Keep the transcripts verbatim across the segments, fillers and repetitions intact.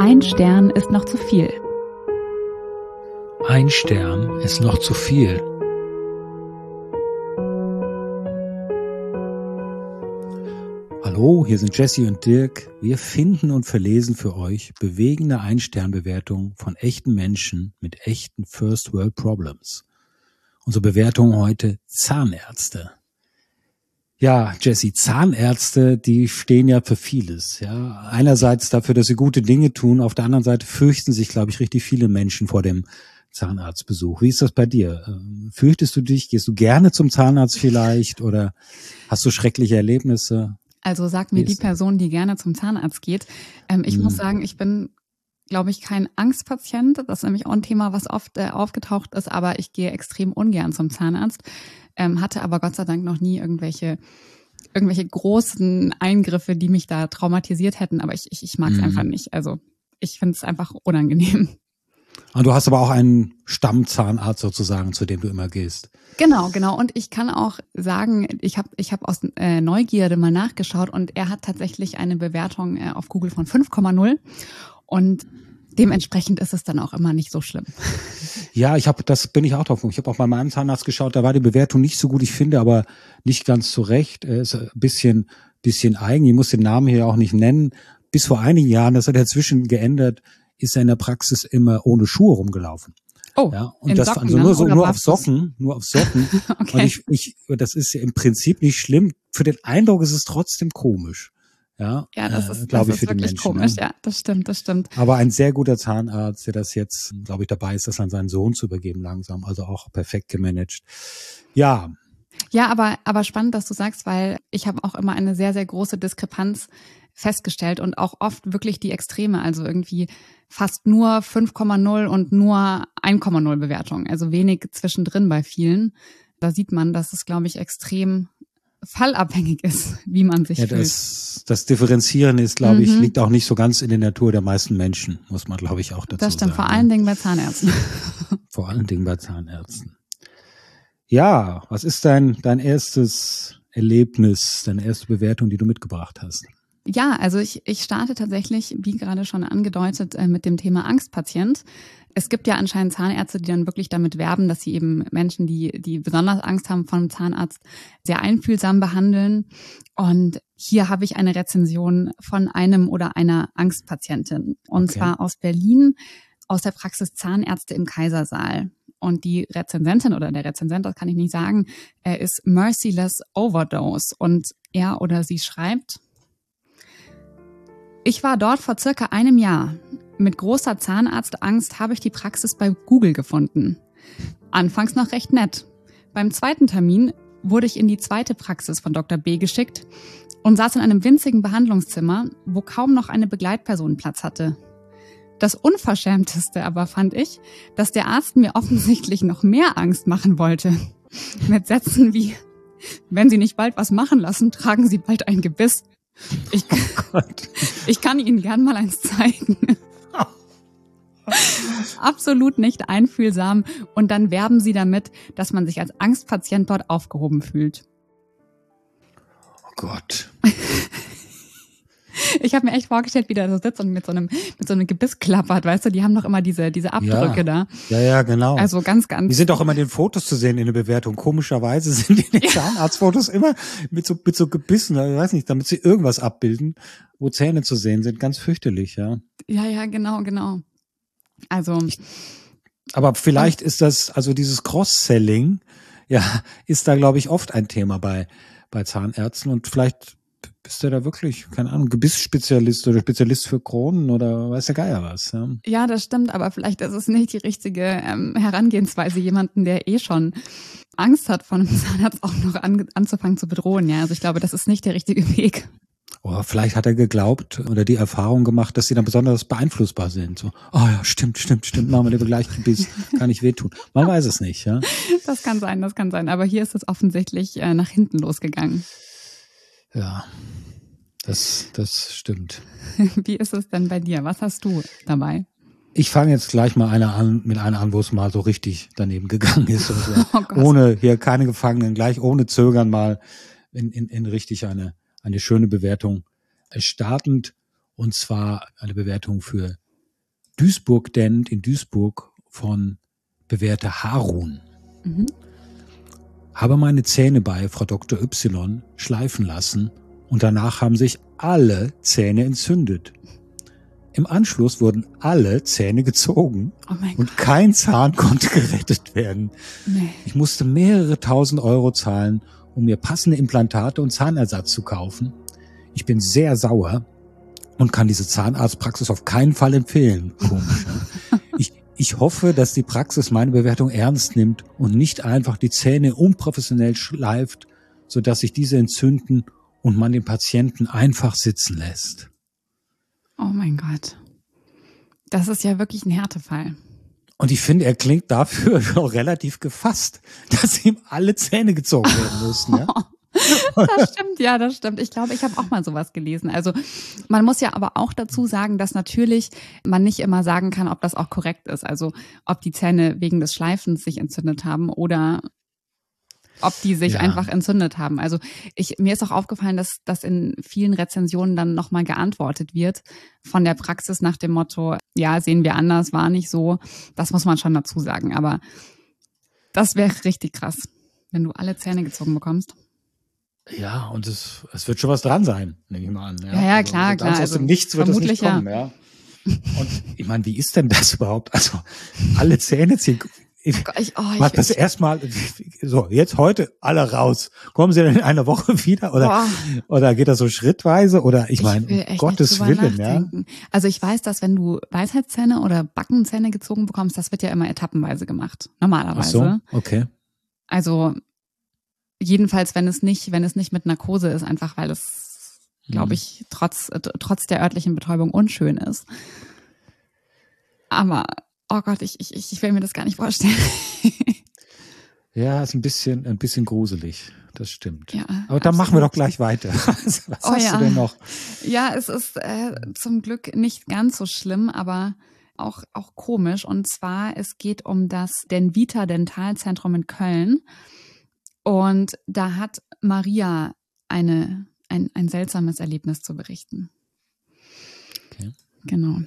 Ein Stern ist noch zu viel. Ein Stern ist noch zu viel. Hallo, hier sind Jesse und Dirk. Wir finden und verlesen für euch bewegende Ein-Stern-Bewertungen von echten Menschen mit echten First World Problems. Unsere Bewertung heute: Zahnärzte. Ja, Jesse, Zahnärzte, die stehen ja für vieles. Ja, einerseits dafür, dass sie gute Dinge tun. Auf der anderen Seite fürchten sich, glaube ich, richtig viele Menschen vor dem Zahnarztbesuch. Wie ist das bei dir? Fürchtest du dich? Gehst du gerne zum Zahnarzt vielleicht? Oder hast du schreckliche Erlebnisse? Also sagt mir die Person, die gerne zum Zahnarzt geht. Ähm, ich hm. muss sagen, ich bin, glaube ich, kein Angstpatient. Das ist nämlich auch ein Thema, was oft äh, aufgetaucht ist. Aber ich gehe extrem ungern zum Zahnarzt. Ähm, hatte aber Gott sei Dank noch nie irgendwelche irgendwelche großen Eingriffe, die mich da traumatisiert hätten. Aber ich, ich, ich mag es hm. einfach nicht. Also ich finde es einfach unangenehm. Und du hast aber auch einen Stammzahnarzt sozusagen, zu dem du immer gehst. Genau, genau. Und ich kann auch sagen, ich habe ich hab aus äh, Neugierde mal nachgeschaut und er hat tatsächlich eine Bewertung äh, auf Google von fünf Komma null und dementsprechend ist es dann auch immer nicht so schlimm. Ja, ich habe, das bin ich auch drauf. Ich habe auch bei meinem Zahnarzt geschaut, da war die Bewertung nicht so gut, ich finde, aber nicht ganz zurecht. Er ist ein bisschen, bisschen eigen. Ich muss den Namen hier auch nicht nennen. Bis vor einigen Jahren, das hat er inzwischen geändert, ist er in der Praxis immer ohne Schuhe rumgelaufen. Oh, ja, und in das Socken, also nur so, nur auf barfuß? Socken, nur auf Socken. Okay. Und ich, ich, das ist ja im Prinzip nicht schlimm. Für den Eindruck ist es trotzdem komisch. Ja, ja, das ist, äh, glaube ich, ist für wirklich die Menschen. komisch. Ne? Ja, das stimmt, das stimmt. Aber ein sehr guter Zahnarzt, der das jetzt, glaube ich, dabei ist, das an seinen Sohn zu übergeben langsam. Also auch perfekt gemanagt. Ja. Ja, aber, aber spannend, dass du sagst, weil ich habe auch immer eine sehr, sehr große Diskrepanz festgestellt und auch oft wirklich die Extreme, also irgendwie fast nur fünf Komma null und nur eins Komma null Bewertung, also wenig zwischendrin bei vielen. Da sieht man, dass es, glaube ich, extrem fallabhängig ist, wie man sich ja, fühlt. Das, das Differenzieren ist, glaube Mhm. ich, liegt auch nicht so ganz in der Natur der meisten Menschen, muss man, glaube ich, auch dazu sagen. Das stimmt, sagen, vor ja. allen Dingen bei Zahnärzten. Vor allen Dingen bei Zahnärzten. Ja, was ist dein, dein erstes Erlebnis, deine erste Bewertung, die du mitgebracht hast? Ja, also ich, ich starte tatsächlich, wie gerade schon angedeutet, mit dem Thema Angstpatient. Es gibt ja anscheinend Zahnärzte, die dann wirklich damit werben, dass sie eben Menschen, die, die besonders Angst haben vor einem Zahnarzt, sehr einfühlsam behandeln. Und hier habe ich eine Rezension von einem oder einer Angstpatientin. Und Okay. zwar aus Berlin, aus der Praxis Zahnärzte im Kaisersaal. Und die Rezensentin oder der Rezensent, das kann ich nicht sagen, er ist Merciless Overdose. Und er oder sie schreibt: Ich war dort vor circa einem Jahr. Mit großer Zahnarztangst habe ich die Praxis bei Google gefunden. Anfangs noch recht nett. Beim zweiten Termin wurde ich in die zweite Praxis von Doktor B geschickt und saß in einem winzigen Behandlungszimmer, wo kaum noch eine Begleitperson Platz hatte. Das Unverschämteste aber fand ich, dass der Arzt mir offensichtlich noch mehr Angst machen wollte. Mit Sätzen wie: Wenn Sie nicht bald was machen lassen, tragen Sie bald ein Gebiss. Ich, oh ich kann Ihnen gern mal eins zeigen. Absolut nicht einfühlsam. Und dann werben sie damit, dass man sich als Angstpatient dort aufgehoben fühlt. Oh Gott. Ich habe mir echt vorgestellt, wie der so sitzt und mit so einem mit so einem Gebiss klappert, weißt du, die haben doch immer diese diese Abdrücke ja. da. Ja, ja, genau. Also ganz, ganz. Die sind auch immer in den Fotos zu sehen in der Bewertung. Komischerweise sind die in den Zahnarztfotos immer mit so mit so Gebissen, ich weiß nicht, damit sie irgendwas abbilden, wo Zähne zu sehen sind. Ganz fürchterlich, ja. Ja, ja, genau, genau. Also. Ich, aber vielleicht ist das, also dieses Cross-Selling, ja, ist da, glaube ich, oft ein Thema bei bei Zahnärzten und vielleicht bist du da wirklich, keine Ahnung, Gebissspezialist oder Spezialist für Kronen oder weiß der Geier was. Ja, ja, das stimmt, aber vielleicht ist es nicht die richtige ähm, Herangehensweise, jemanden, der eh schon Angst hat, von einem Zahnarzt auch noch an, anzufangen zu bedrohen. Ja, also ich glaube, das ist nicht der richtige Weg. Oh, vielleicht hat er geglaubt oder die Erfahrung gemacht, dass sie dann besonders beeinflussbar sind. So, oh ja, stimmt, stimmt, stimmt, machen wir lieber gleich Gebiss, kann nicht wehtun. Man weiß es nicht, ja. Das kann sein, das kann sein. Aber hier ist es offensichtlich äh, nach hinten losgegangen. Ja, das, das stimmt. Wie ist es denn bei dir? Was hast du dabei? Ich fange jetzt gleich mal einer an, mit einer an, wo es mal so richtig daneben gegangen ist. Und so. Oh Gott. Ohne, hier keine Gefangenen, gleich ohne Zögern mal in, in, in richtig eine, eine schöne Bewertung startend. Und zwar eine Bewertung für Duisburg Dent in Duisburg von bewährter Harun. Mhm. Habe meine Zähne bei Frau Doktor Y schleifen lassen und danach haben sich alle Zähne entzündet. Im Anschluss wurden alle Zähne gezogen oh mein und Gott. kein Zahn konnte gerettet werden. Nee. Ich musste mehrere tausend Euro zahlen, um mir passende Implantate und Zahnersatz zu kaufen. Ich bin sehr sauer und kann diese Zahnarztpraxis auf keinen Fall empfehlen. Komisch. Ich, ich hoffe, dass die Praxis meine Bewertung ernst nimmt und nicht einfach die Zähne unprofessionell schleift, sodass sich diese entzünden und man den Patienten einfach sitzen lässt. Oh mein Gott. Das ist ja wirklich ein Härtefall. Und ich finde, er klingt dafür schon relativ gefasst, dass ihm alle Zähne gezogen werden mussten. Ja? Das stimmt, ja, das stimmt. Ich glaube, ich habe auch mal sowas gelesen. Also man muss ja aber auch dazu sagen, dass natürlich man nicht immer sagen kann, ob das auch korrekt ist. Also ob die Zähne wegen des Schleifens sich entzündet haben oder ob die sich ja. einfach entzündet haben. Also ich, mir ist auch aufgefallen, dass, dass in vielen Rezensionen dann nochmal geantwortet wird von der Praxis nach dem Motto, ja, sehen wir anders, war nicht so. Das muss man schon dazu sagen. Aber das wäre richtig krass, wenn du alle Zähne gezogen bekommst. Ja, und es, es wird schon was dran sein, nehme ich mal an. Ja, ja, ja klar, also, klar. Aus also dem Nichts wird es nicht kommen, ja. ja. Und ich meine, wie ist denn das überhaupt? Also alle Zähne ziehen. Ich, ich, oh, ich, das erstmal, so, jetzt heute alle raus. Kommen Sie denn in einer Woche wieder? Oder, oder geht das so schrittweise? Oder ich meine, um Gottes Willen, ja. Also ich weiß, dass wenn du Weisheitszähne oder Backenzähne gezogen bekommst, das wird ja immer etappenweise gemacht. Normalerweise. Ach so, okay. Also jedenfalls, wenn es nicht, wenn es nicht mit Narkose ist, einfach weil es, glaube ich, trotz, trotz der örtlichen Betäubung unschön ist. Aber oh Gott, ich, ich, ich will mir das gar nicht vorstellen. Ja, ist ein bisschen, ein bisschen gruselig. Das stimmt. Ja, aber dann absolut. Machen wir doch gleich weiter. Was oh, hast ja. du denn noch? Ja, es ist äh, zum Glück nicht ganz so schlimm, aber auch, auch komisch. Und zwar, es geht um das Denvita Dentalzentrum in Köln. Und da hat Maria eine, ein, ein seltsames Erlebnis zu berichten. Okay. Genau.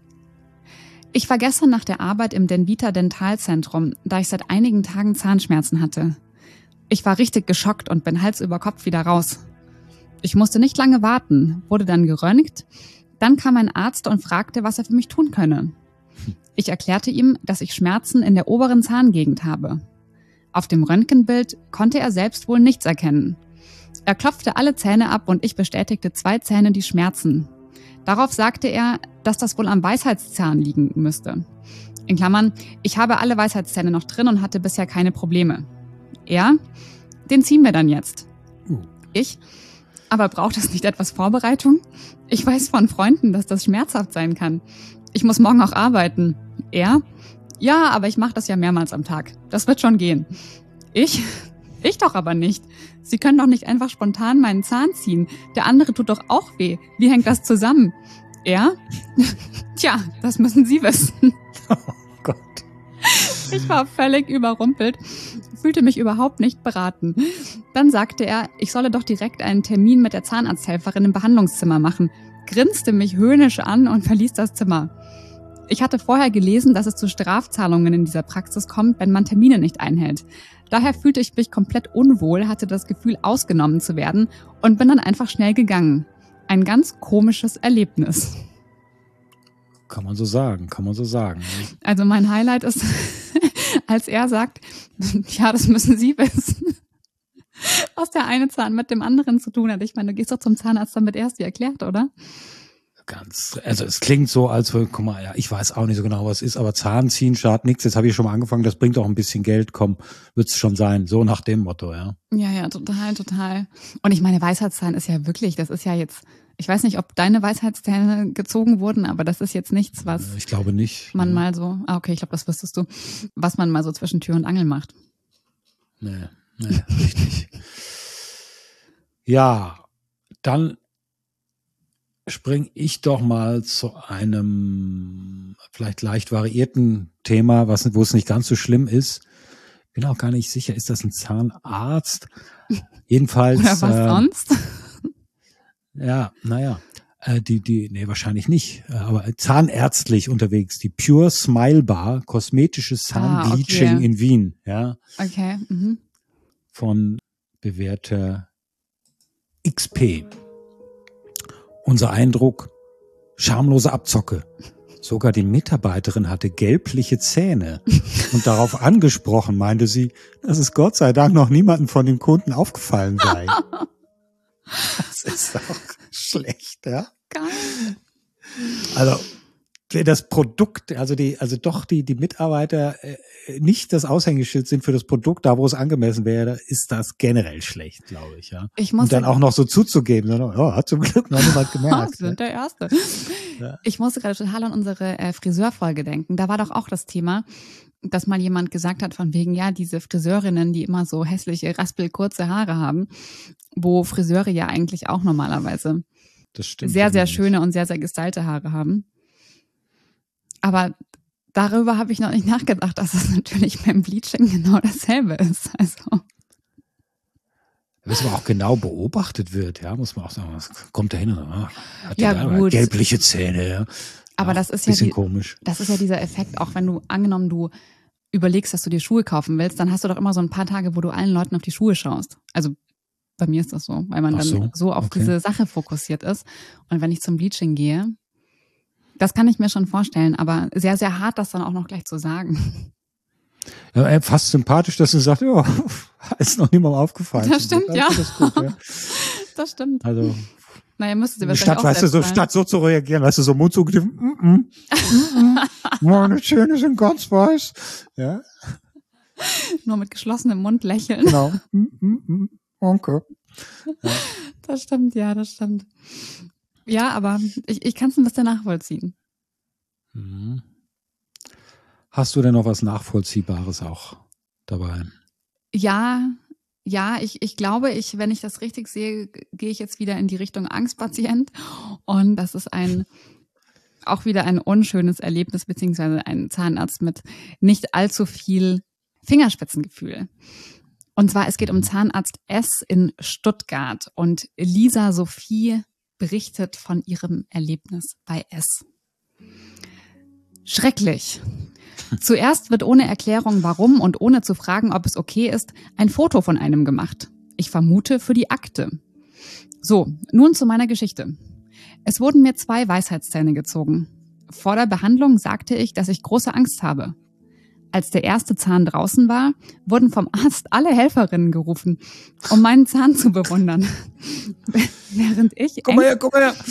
Ich war gestern nach der Arbeit im Denvita Dentalzentrum, da ich seit einigen Tagen Zahnschmerzen hatte. Ich war richtig geschockt und bin Hals über Kopf wieder raus. Ich musste nicht lange warten, wurde dann geröntgt. Dann kam ein Arzt und fragte, was er für mich tun könne. Ich erklärte ihm, dass ich Schmerzen in der oberen Zahngegend habe. Auf dem Röntgenbild konnte er selbst wohl nichts erkennen. Er klopfte alle Zähne ab und ich bestätigte zwei Zähne die Schmerzen. Darauf sagte er, dass das wohl am Weisheitszahn liegen müsste. In Klammern, ich habe alle Weisheitszähne noch drin und hatte bisher keine Probleme. Er, den ziehen wir dann jetzt. Ich, aber braucht es nicht etwas Vorbereitung? Ich weiß von Freunden, dass das schmerzhaft sein kann. Ich muss morgen auch arbeiten. Er, ja, aber ich mache das ja mehrmals am Tag. Das wird schon gehen. Ich, ich doch aber nicht. Sie können doch nicht einfach spontan meinen Zahn ziehen. Der andere tut doch auch weh. Wie hängt das zusammen? Er? Tja, das müssen Sie wissen. Oh Gott. Ich war völlig überrumpelt, fühlte mich überhaupt nicht beraten. Dann sagte er, ich solle doch direkt einen Termin mit der Zahnarzthelferin im Behandlungszimmer machen, grinste mich höhnisch an und verließ das Zimmer. Ich hatte vorher gelesen, dass es zu Strafzahlungen in dieser Praxis kommt, wenn man Termine nicht einhält. Daher fühlte ich mich komplett unwohl, hatte das Gefühl, ausgenommen zu werden und bin dann einfach schnell gegangen. Ein ganz komisches Erlebnis. Kann man so sagen, kann man so sagen. Also mein Highlight ist, als er sagt, ja, das müssen Sie wissen, was der eine Zahn mit dem anderen zu tun hat. Ich meine, du gehst doch zum Zahnarzt, damit er es dir erklärt, oder? Ganz, also es klingt so, als würde, guck mal, ja, ich weiß auch nicht so genau, was es ist, aber Zahnziehen schadet nichts. Jetzt habe ich schon mal angefangen, das bringt auch ein bisschen Geld, komm, wird's schon sein. So nach dem Motto, ja. Ja, ja, total, total. Und ich meine, Weisheitszahn ist ja wirklich, das ist ja jetzt, ich weiß nicht, ob deine Weisheitszähne gezogen wurden, aber das ist jetzt nichts, was ich glaube nicht. man nee. mal so, ah okay, ich glaube, das wüsstest du, was man mal so zwischen Tür und Angel macht. Nee, nee, richtig. Ja, dann springe ich doch mal zu einem vielleicht leicht variierten Thema, was, wo es nicht ganz so schlimm ist. Bin auch gar nicht sicher, ist das ein Zahnarzt? Jedenfalls. Oder was äh, sonst? Ja, naja. Äh, die, die, nee, wahrscheinlich nicht, äh, aber zahnärztlich unterwegs. Die Pure Smile Bar, kosmetisches Zahnbleaching ah, okay. in Wien, ja. Okay. Mhm. Von Bewerter X P. Unser Eindruck, schamlose Abzocke. Sogar die Mitarbeiterin hatte gelbliche Zähne. Und darauf angesprochen meinte sie, dass es Gott sei Dank noch niemandem von den Kunden aufgefallen sei. Das ist doch schlecht, ja? Geil. Also, wenn das Produkt, also die, also doch die, die Mitarbeiter äh, nicht das Aushängeschild sind für das Produkt, da wo es angemessen wäre, ist das generell schlecht, glaube ich, ja. Ich muss Und dann auch noch so zuzugeben, sondern, oh, hat zum Glück noch niemand gemerkt. Wir sind der Erste. Ja. Ich musste gerade total an unsere äh, Friseurfolge denken. Da war doch auch das Thema, dass mal jemand gesagt hat von wegen, ja, diese Friseurinnen, die immer so hässliche, raspelkurze Haare haben, wo Friseure ja eigentlich auch normalerweise Das stimmt sehr, sehr nicht. schöne und sehr, sehr gestylte Haare haben. Aber darüber habe ich noch nicht nachgedacht, dass es natürlich beim Bleaching genau dasselbe ist. Also. Was aber auch genau beobachtet wird, ja, muss man auch sagen, was kommt da hin? Ah, hat Ja, da gut. gelbliche Zähne, ja. Aber ja, das ist ja bisschen die, komisch. das ist ja dieser Effekt, auch wenn du, angenommen, du überlegst, dass du dir Schuhe kaufen willst, dann hast du doch immer so ein paar Tage, wo du allen Leuten auf die Schuhe schaust. Also bei mir ist das so, weil man Ach dann so, so auf okay. diese Sache fokussiert ist. Und wenn ich zum Bleaching gehe, das kann ich mir schon vorstellen, aber sehr, sehr hart, das dann auch noch gleich zu sagen. Ja, fast sympathisch, dass du sagst, ja, ist noch niemandem aufgefallen. Das stimmt, ja. Das, ist gut, ja. Das stimmt. Also, naja, müsste sie statt, auch weißt du, so, sein. statt so zu reagieren, weißt du, so Mund zugegriffen, mm, mm, mm, mm, meine Zähne sind ganz weiß. Ja, Nur mit geschlossenem Mund lächeln. genau. Mm, mm, mm, okay. Ja. Das stimmt, ja, das stimmt. Ja, aber ich, ich kann es ein bisschen nachvollziehen. Mhm. Hast du denn noch was Nachvollziehbares auch dabei? Ja, ja, ich, ich glaube, ich, wenn ich das richtig sehe, gehe ich jetzt wieder in die Richtung Angstpatient. Und das ist ein auch wieder ein unschönes Erlebnis, beziehungsweise ein Zahnarzt mit nicht allzu viel Fingerspitzengefühl. Und zwar, es geht um Zahnarzt S in Stuttgart. Und Lisa Sophie berichtet von ihrem Erlebnis bei S. Schrecklich. Zuerst wird ohne Erklärung warum und ohne zu fragen, ob es okay ist, ein Foto von einem gemacht. Ich vermute für die Akte. So, nun zu meiner Geschichte. Es wurden mir zwei Weisheitszähne gezogen. Vor der Behandlung sagte ich, dass ich große Angst habe. Als der erste Zahn draußen war, wurden vom Arzt alle Helferinnen gerufen, um meinen Zahn zu bewundern. Während ich... Komm mal her, komm mal her!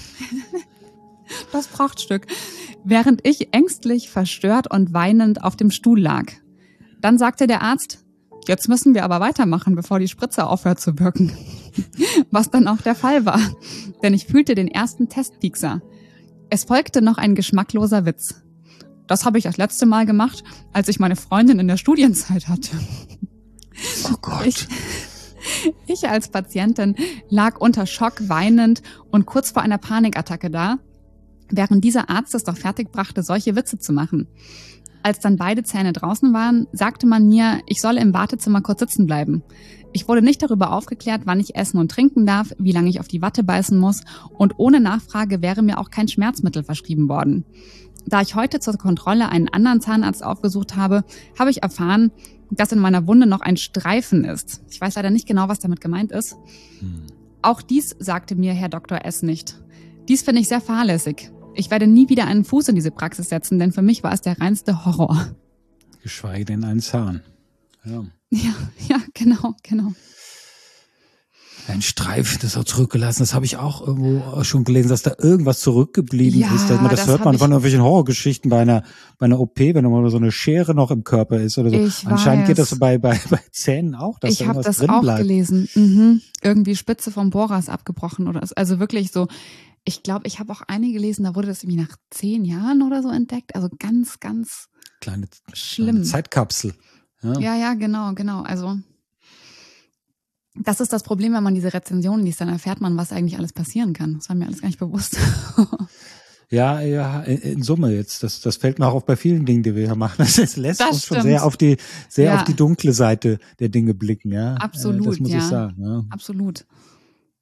Das Prachtstück. Während ich ängstlich, verstört und weinend auf dem Stuhl lag. Dann sagte der Arzt, jetzt müssen wir aber weitermachen, bevor die Spritze aufhört zu wirken. Was dann auch der Fall war, denn ich fühlte den ersten Testpiekser. Es folgte noch ein geschmackloser Witz. Das habe ich das letzte Mal gemacht, als ich meine Freundin in der Studienzeit hatte. Oh Gott. Ich, ich als Patientin lag unter Schock, weinend und kurz vor einer Panikattacke da, während dieser Arzt es doch fertigbrachte, solche Witze zu machen. Als dann beide Zähne draußen waren, sagte man mir, ich solle im Wartezimmer kurz sitzen bleiben. Ich wurde nicht darüber aufgeklärt, wann ich essen und trinken darf, wie lange ich auf die Watte beißen muss und ohne Nachfrage wäre mir auch kein Schmerzmittel verschrieben worden. Da ich heute zur Kontrolle einen anderen Zahnarzt aufgesucht habe, habe ich erfahren, dass in meiner Wunde noch ein Streifen ist. Ich weiß leider nicht genau, was damit gemeint ist. Hm. Auch dies sagte mir Herr Doktor S. nicht. Dies finde ich sehr fahrlässig. Ich werde nie wieder einen Fuß in diese Praxis setzen, denn für mich war es der reinste Horror. Geschweige denn einen Zahn. Ja, ja, ja genau, genau. Ein Streifen, das auch zurückgelassen. Das habe ich auch irgendwo schon gelesen, dass da irgendwas zurückgeblieben ja, ist. Dass man, das, das hört man von irgendwelchen Horrorgeschichten bei einer, bei einer O P, wenn mal so eine Schere noch im Körper ist oder so. Ich Anscheinend weiß. geht das bei, bei, bei Zähnen auch, dass ich da irgendwas das drin auch bleibt. gelesen. Mhm. Irgendwie Spitze vom Bohrer ist abgebrochen oder so. Also wirklich so. Ich glaube, ich habe auch eine gelesen, da wurde das irgendwie nach zehn Jahren oder so entdeckt. Also ganz, ganz kleine, schlimm. Kleine Zeitkapsel. Ja. ja, ja, genau, genau. Also das ist das Problem, wenn man diese Rezensionen liest, dann erfährt man, was eigentlich alles passieren kann. Das war mir alles gar nicht bewusst. Ja, ja, in Summe jetzt. Das, das fällt mir auch auf bei vielen Dingen, die wir hier machen. Das lässt das uns stimmt. schon sehr auf die, sehr ja. auf die dunkle Seite der Dinge blicken, ja. Absolut, das muss ja. ich sagen. Ja. Absolut.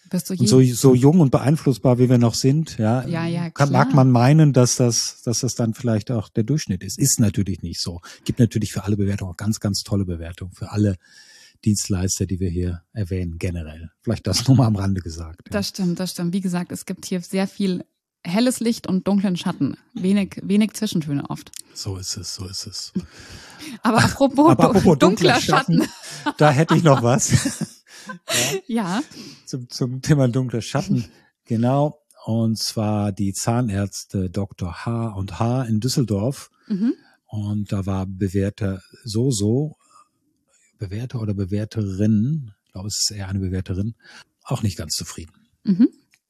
Bist du und so, so jung und beeinflussbar, wie wir noch sind, ja, ja, ja, kann, mag man meinen, dass das, dass das dann vielleicht auch der Durchschnitt ist. Ist natürlich nicht so. Gibt natürlich für alle Bewertungen auch ganz, ganz tolle Bewertungen. Für alle Dienstleister, die wir hier erwähnen, generell. Vielleicht das nur mal am Rande gesagt. Ja. Das stimmt, das stimmt. Wie gesagt, es gibt hier sehr viel helles Licht und dunklen Schatten. Wenig, wenig Zwischentöne oft. So ist es, so ist es. Aber apropos, Aber apropos dunkler Schatten, Schatten, da hätte ich noch was. ja. ja. Zum, zum Thema dunkler Schatten. Genau. Und zwar die Zahnärzte Doktor H und H in Düsseldorf. Mhm. Und da war Bewerter so, so, Bewerter oder Bewerterin, ich glaube, es ist eher eine Bewerterin, auch nicht ganz zufrieden. Mhm.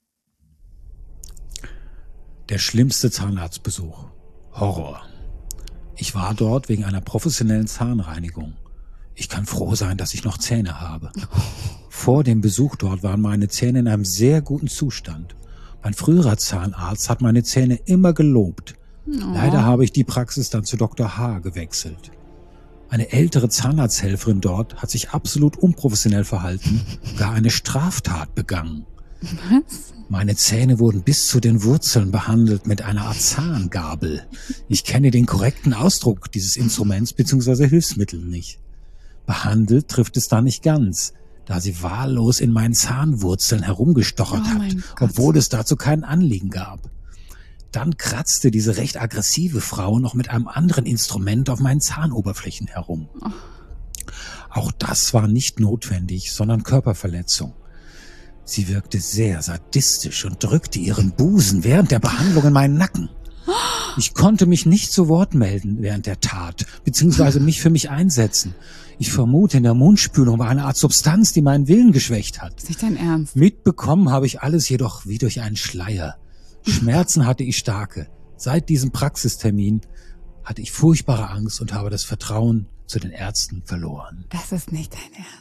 Der schlimmste Zahnarztbesuch. Horror. Ich war dort wegen einer professionellen Zahnreinigung. Ich kann froh sein, dass ich noch Zähne habe. Vor dem Besuch dort waren meine Zähne in einem sehr guten Zustand. Mein früherer Zahnarzt hat meine Zähne immer gelobt. Oh. Leider habe ich die Praxis dann zu Doktor H gewechselt. Eine ältere Zahnarzthelferin dort hat sich absolut unprofessionell verhalten, gar eine Straftat begangen. Was? Meine Zähne wurden bis zu den Wurzeln behandelt mit einer Art Zahngabel. Ich kenne den korrekten Ausdruck dieses Instruments bzw. Hilfsmittel nicht. Behandelt trifft es da nicht ganz, da sie wahllos in meinen Zahnwurzeln herumgestochert oh hat, obwohl es dazu kein Anliegen gab. Dann kratzte diese recht aggressive Frau noch mit einem anderen Instrument auf meinen Zahnoberflächen herum. Oh. Auch das war nicht notwendig, sondern Körperverletzung. Sie wirkte sehr sadistisch und drückte ihren Busen während der Behandlung in meinen Nacken. Ich konnte mich nicht zu Wort melden während der Tat, beziehungsweise mich für mich einsetzen. Ich vermute, in der Mundspülung war eine Art Substanz, die meinen Willen geschwächt hat. Ist nicht dein Ernst? Mitbekommen habe ich alles jedoch wie durch einen Schleier. Schmerzen hatte ich starke. Seit diesem Praxistermin hatte ich furchtbare Angst und habe das Vertrauen zu den Ärzten verloren. Das ist nicht dein Ernst.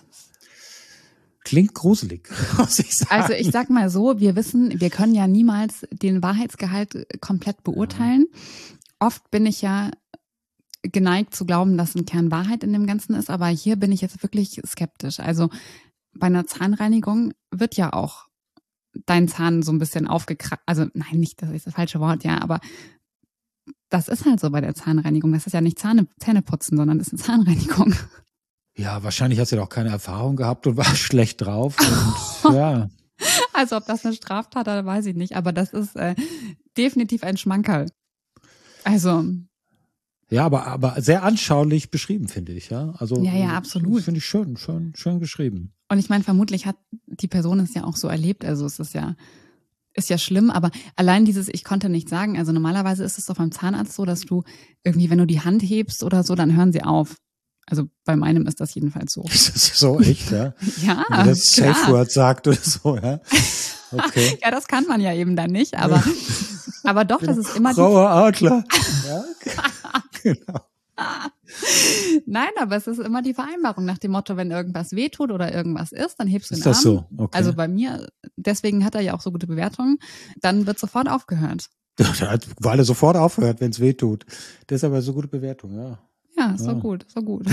Klingt gruselig, muss ich sagen. Also ich sag mal so, wir wissen, wir können ja niemals den Wahrheitsgehalt komplett beurteilen. Ja. Oft bin ich ja geneigt zu glauben, dass ein Kern Wahrheit in dem Ganzen ist, aber hier bin ich jetzt wirklich skeptisch. Also bei einer Zahnreinigung wird ja auch dein Zahn so ein bisschen aufgekratzt. Also nein, nicht, das ist das falsche Wort, ja, aber das ist halt so bei der Zahnreinigung. Das ist ja nicht Zähne, Zähneputzen, sondern das ist eine Zahnreinigung. Ja, wahrscheinlich hat sie doch keine Erfahrung gehabt und war schlecht drauf. Und, ja. Also ob das eine Straftat oder weiß ich nicht, aber das ist äh, definitiv ein Schmankerl. Also ja, aber aber sehr anschaulich beschrieben, finde ich, ja. Also ja, ja, absolut. Finde ich schön, schön, schön geschrieben. Und ich meine, vermutlich hat die Person es ja auch so erlebt. Also es ist ja ist ja schlimm, aber allein dieses, ich konnte nicht sagen. Also normalerweise ist es doch beim Zahnarzt so, dass du irgendwie, wenn du die Hand hebst oder so, dann hören sie auf. Also bei meinem ist das jedenfalls so. Ist das so echt, ja? Ja, wenn das Safe Word sagt oder so, ja. Okay. Ja, das kann man ja eben dann nicht, aber aber doch, das ist immer Grauer Adler. Ja, genau. Nein, aber es ist immer die Vereinbarung nach dem Motto, wenn irgendwas wehtut oder irgendwas ist, dann hebst du den Ist das Arm. so? Okay. Also bei mir, deswegen hat er ja auch so gute Bewertungen, dann wird sofort aufgehört. Weil er sofort aufhört, wenn es wehtut. Das ist aber so gute Bewertung, ja. Ja, so ja. gut, so gut.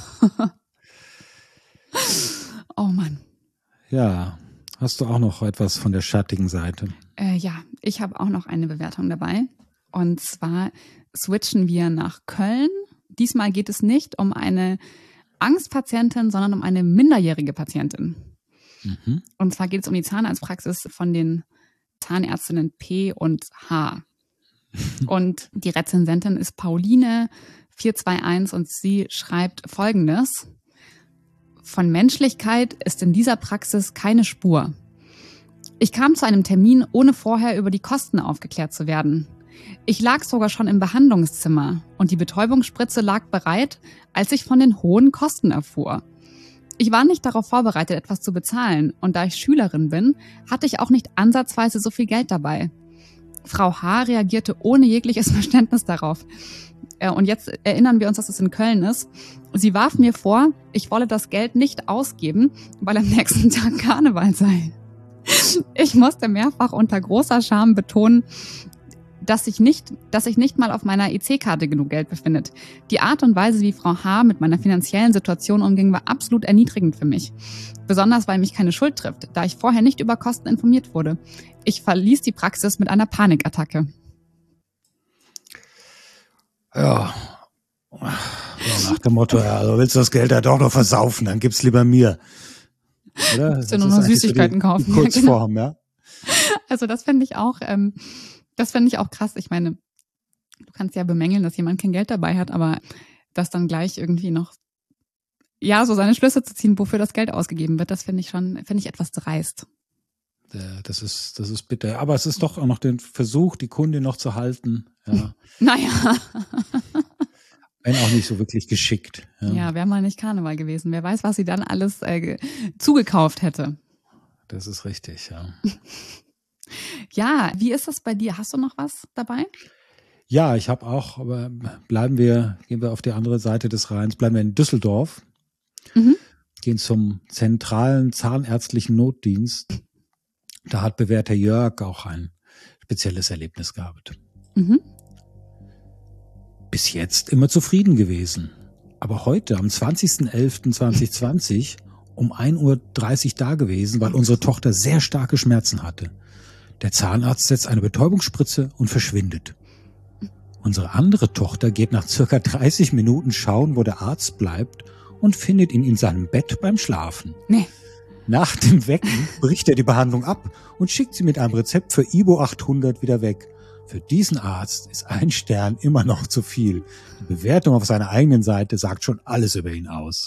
Oh Mann. Ja, hast du auch noch etwas von der schattigen Seite? Äh, ja, ich habe auch noch eine Bewertung dabei. Und zwar switchen wir nach Köln. Diesmal geht es nicht um eine Angstpatientin, sondern um eine minderjährige Patientin. Mhm. Und zwar geht es um die Zahnarztpraxis von den Zahnärztinnen P und H. Und die Rezensentin ist Pauline vier zwei eins und sie schreibt Folgendes: Von Menschlichkeit ist in dieser Praxis keine Spur. Ich kam zu einem Termin, ohne vorher über die Kosten aufgeklärt zu werden. Ich lag sogar schon im Behandlungszimmer und die Betäubungsspritze lag bereit, als ich von den hohen Kosten erfuhr. Ich war nicht darauf vorbereitet, etwas zu bezahlen, und da ich Schülerin bin, hatte ich auch nicht ansatzweise so viel Geld dabei. Frau H. reagierte ohne jegliches Verständnis darauf. Und jetzt erinnern wir uns, dass es in Köln ist. Sie warf mir vor, ich wolle das Geld nicht ausgeben, weil am nächsten Tag Karneval sei. Ich musste mehrfach unter großer Scham betonen, dass sich nicht, dass sich nicht mal auf meiner E C-Karte genug Geld befindet. Die Art und Weise, wie Frau H. mit meiner finanziellen Situation umging, war absolut erniedrigend für mich. Besonders, weil mich keine Schuld trifft, da ich vorher nicht über Kosten informiert wurde. Ich verließ die Praxis mit einer Panikattacke. Ja, so nach dem Motto, ja, also willst du das Geld ja doch noch versaufen, dann gib's lieber mir. Oder? Willst du nur noch Süßigkeiten so die, kaufen? die Kurzform, ja. Also das fände ich auch, ähm, das fände ich auch krass. Ich meine, du kannst ja bemängeln, dass jemand kein Geld dabei hat, aber das dann gleich irgendwie noch, ja, so seine Schlüsse zu ziehen, wofür das Geld ausgegeben wird, das finde ich schon, finde ich etwas dreist. Das ist, das ist bitter. Aber es ist doch auch noch der Versuch, die Kundin noch zu halten. Ja. Naja. Wenn auch nicht so wirklich geschickt. Ja, ja wäre mal nicht Karneval gewesen. Wer weiß, was sie dann alles äh, zugekauft hätte. Das ist richtig, ja. Ja, wie ist das bei dir? Hast du noch was dabei? Ja, ich habe auch, aber bleiben wir, gehen wir auf die andere Seite des Rheins, bleiben wir in Düsseldorf, mhm. gehen zum zentralen zahnärztlichen Notdienst. Da hat bewährter Jörg auch ein spezielles Erlebnis gehabt. Mhm. Bis jetzt immer zufrieden gewesen. Aber heute, am zwanzigsten elften zweitausendzwanzig, um ein Uhr dreißig da gewesen, weil unsere Tochter sehr starke Schmerzen hatte. Der Zahnarzt setzt eine Betäubungsspritze und verschwindet. Unsere andere Tochter geht nach circa dreißig Minuten schauen, wo der Arzt bleibt und findet ihn in seinem Bett beim Schlafen. Nee. Nach dem Wecken bricht er die Behandlung ab und schickt sie mit einem Rezept für Ibo achthundert wieder weg. Für diesen Arzt ist ein Stern immer noch zu viel. Die Bewertung auf seiner eigenen Seite sagt schon alles über ihn aus.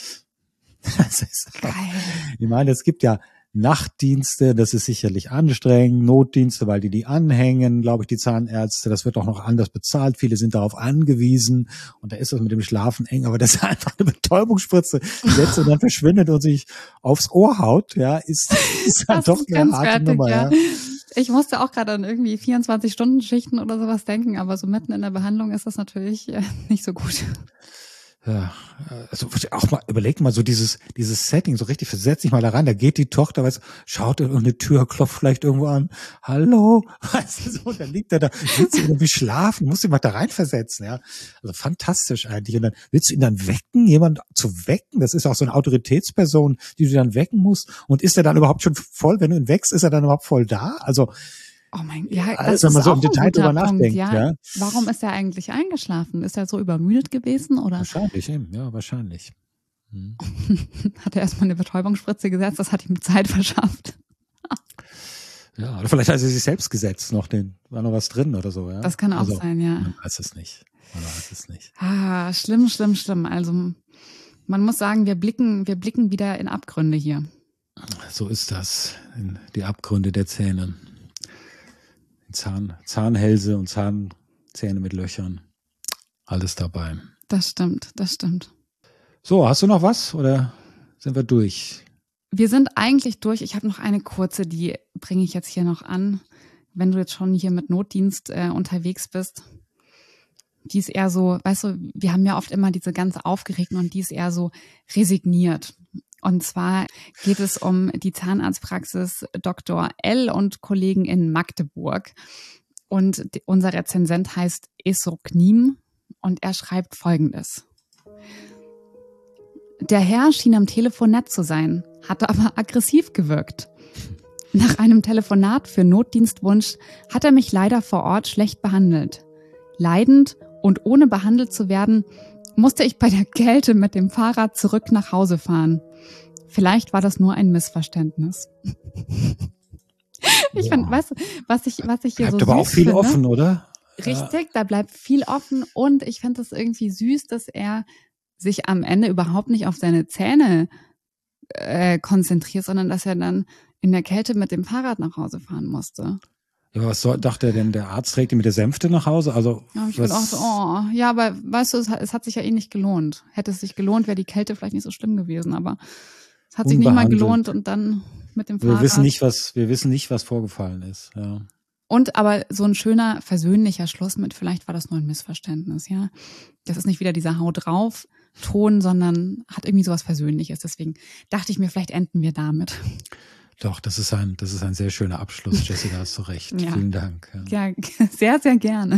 Das ist geil. Ich meine, es gibt ja Nachtdienste, das ist sicherlich anstrengend, Notdienste, weil die die anhängen, glaube ich, die Zahnärzte, das wird auch noch anders bezahlt, viele sind darauf angewiesen und da ist das mit dem Schlafen eng, aber das ist einfach eine Betäubungsspritze, setzt und dann verschwindet und sich aufs Ohr haut, ja, ist, ist dann doch eine harte Nummer, ja. ja. Ich musste auch gerade an irgendwie vierundzwanzig-Stunden-Schichten oder sowas denken, aber so mitten in der Behandlung ist das natürlich nicht so gut. Ja, also auch mal, überleg mal so dieses, dieses Setting, so richtig, versetz dich mal da rein, da geht die Tochter, weißt, schaut in irgendeine Tür, klopft vielleicht irgendwo an, hallo, weißt du, so, dann liegt er da, willst du irgendwie schlafen, musst du ihn mal da reinversetzen, ja. Also fantastisch eigentlich. Und dann willst du ihn dann wecken, jemand zu wecken, das ist auch so eine Autoritätsperson, die du dann wecken musst. Und ist er dann überhaupt schon voll, wenn du ihn weckst, ist er dann überhaupt voll da? Also, oh mein Gott, ja, das also, wenn man ist so auch im Detail drüber Punkt, nachdenkt, ja. ja. Warum ist er eigentlich eingeschlafen? Ist er so übermüdet gewesen oder? Wahrscheinlich, eben, ja, wahrscheinlich. Hm. Hat er erstmal eine Betäubungsspritze gesetzt, das hat ihm Zeit verschafft. Ja, oder vielleicht hat er sich selbst gesetzt, noch den, war noch was drin oder so, ja. Das kann auch also, sein, ja. Man weiß es nicht. Man weiß es nicht. Ah, schlimm, schlimm, schlimm. Also, man muss sagen, wir blicken, wir blicken wieder in Abgründe hier. So ist das, in die Abgründe der Zähne. Zahn, Zahnhälse und Zahnzähne mit Löchern. Alles dabei. Das stimmt, das stimmt. So, hast du noch was oder sind wir durch? Wir sind eigentlich durch. Ich habe noch eine kurze, die bringe ich jetzt hier noch an. Wenn du jetzt schon hier mit Notdienst äh, unterwegs bist. Die ist eher so, weißt du, wir haben ja oft immer diese ganz Aufgeregten und die ist eher so resigniert. Und zwar geht es um die Zahnarztpraxis Doktor L und Kollegen in Magdeburg. Und unser Rezensent heißt Esroknim und er schreibt Folgendes. Der Herr schien am Telefon nett zu sein, hatte aber aggressiv gewirkt. Nach einem Telefonat für Notdienstwunsch hat er mich leider vor Ort schlecht behandelt. Leidend und ohne behandelt zu werden, musste ich bei der Kälte mit dem Fahrrad zurück nach Hause fahren. Vielleicht war das nur ein Missverständnis. Ich finde, weißt du, was ich, was ich hier bleibt so aber süß auch viel finde, offen, oder? Richtig, da bleibt viel offen und ich finde es irgendwie süß, dass er sich am Ende überhaupt nicht auf seine Zähne äh, konzentriert, sondern dass er dann in der Kälte mit dem Fahrrad nach Hause fahren musste. Ja, was soll, dachte er denn, der Arzt trägt ihn mit der Sänfte nach Hause? Also, da habe ich was? gedacht, oh, ja, aber weißt du, es hat, es hat sich ja eh nicht gelohnt. Hätte es sich gelohnt, wäre die Kälte vielleicht nicht so schlimm gewesen, aber es hat sich nicht mal gelohnt und dann mit dem Fahrrad. Wir wissen nicht, was, wir wissen nicht, was vorgefallen ist, ja. Und aber so ein schöner, versöhnlicher Schluss mit, vielleicht war das nur ein Missverständnis, ja. Das ist nicht wieder dieser Hau drauf Ton, sondern hat irgendwie sowas Versöhnliches. Deswegen dachte ich mir, vielleicht enden wir damit. Doch, das ist ein, das ist ein sehr schöner Abschluss, Jessie, da hast du recht. Ja. Vielen Dank. Ja, sehr, sehr gerne.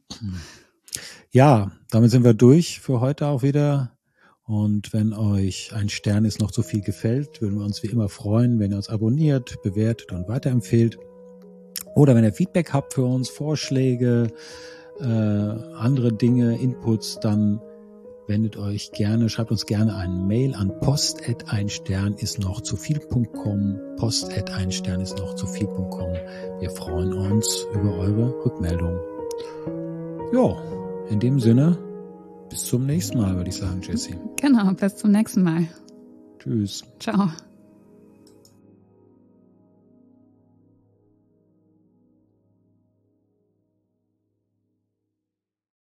Ja, damit sind wir durch für heute auch wieder. Und wenn euch ein Stern ist noch zu viel gefällt, würden wir uns wie immer freuen, wenn ihr uns abonniert, bewertet und weiterempfehlt. Oder wenn ihr Feedback habt für uns, Vorschläge, äh, andere Dinge, Inputs, dann wendet euch gerne, schreibt uns gerne eine Mail an post at ein Stern ist noch zu viel punkt com, post at ein Stern ist noch zu viel punkt com. Wir freuen uns über eure Rückmeldung. Ja, in dem Sinne, bis zum nächsten Mal, würde ich sagen, Jessie. Genau, bis zum nächsten Mal. Tschüss. Ciao.